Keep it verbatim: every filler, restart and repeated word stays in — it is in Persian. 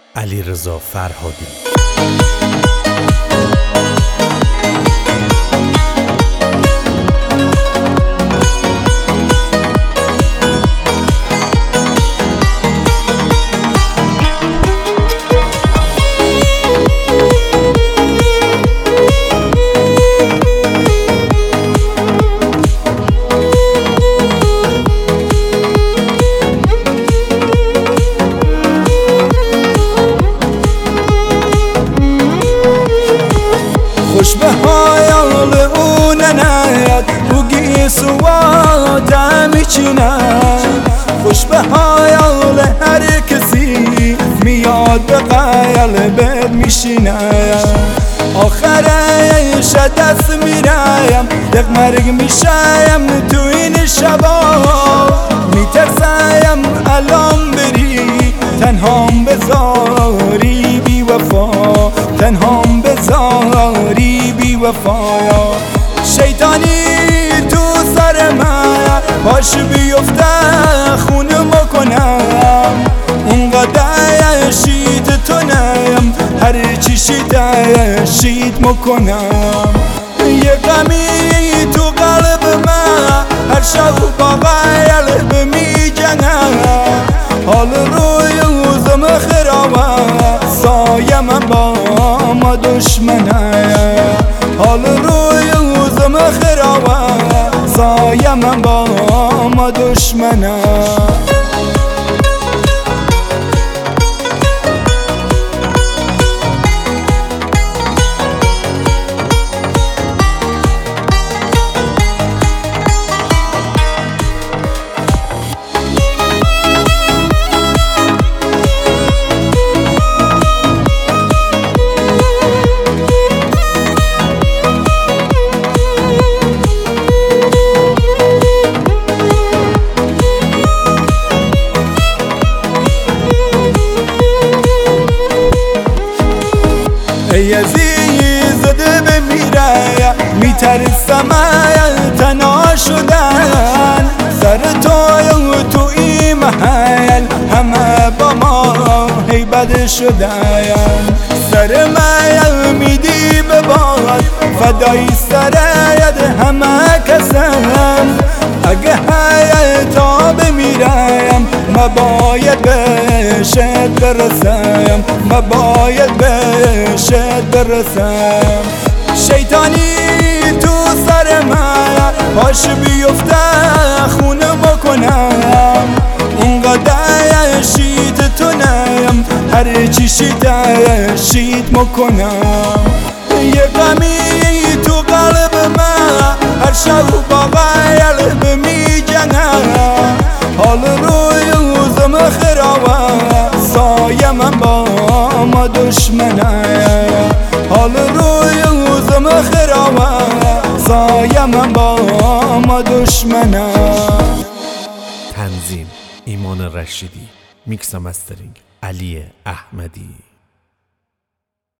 علیرضا فرهادی. خوش به حال اون نیاد بوگی سوات میچینم، خوش به حال هر کسی میاد به قلبت میشینم. آخره شد دست میرایم دق مرگ میشم تو این شبا، میترسم الان بری تنهام بذاری بی وفا، تنهام بذاری بی وفا. شیطانی تو سر من باش بیفته خونم کنم، اونقدر شید تو نیم هر چی شید شید مکنم. یه غمی تو قلب من هر شب با قلب می جنم، حال روی روزم خرابه سایه من با ما دشمنه، حال روی روزم خرابه سایه من با ما دشمنه. ای عزیزده بمیره میترسم تنها شدن، سر تو تو این محل همه با ما هیبت شدن. سر من میدی به باد فدای سرت همه کسم، اگه حیاتا بمیرم مباید بهشت برسم، مباید بهشت برسم. شیطانی تو سر من باش بیفته خونم کنم، اونقدر شید تو نیم هر چی شید شید مکنم. یه غمی تو قلب من هر شب با قلب می جنم، حال روی روزم خرابه سایه من با ما دشمنه، حال روی روزم خرابه سایه من با ما دشمنه. تنظیم ایمان رشیدی، میکس و مسترینگ علی احمدی.